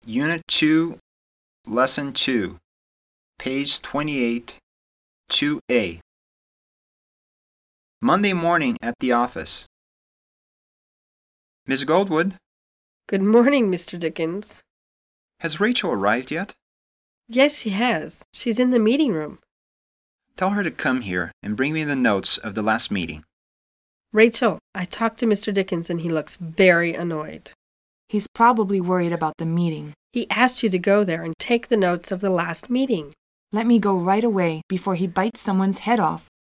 Unit 2, Lesson 2, page 28, 2A. Monday morning at the office. Miss Goldwood, Good morning, Mr. Dickens. has Rachel arrived yet? Yes, she has. She's in the meeting room. Tell her to come here and bring me the notes of the last meeting. Rachel, I talked to Mr. Dickens and he looks very annoyed. He's probably worried about the meeting. He asked you to go there and take the notes of the last meeting. Let me go right away before he bites someone's head off.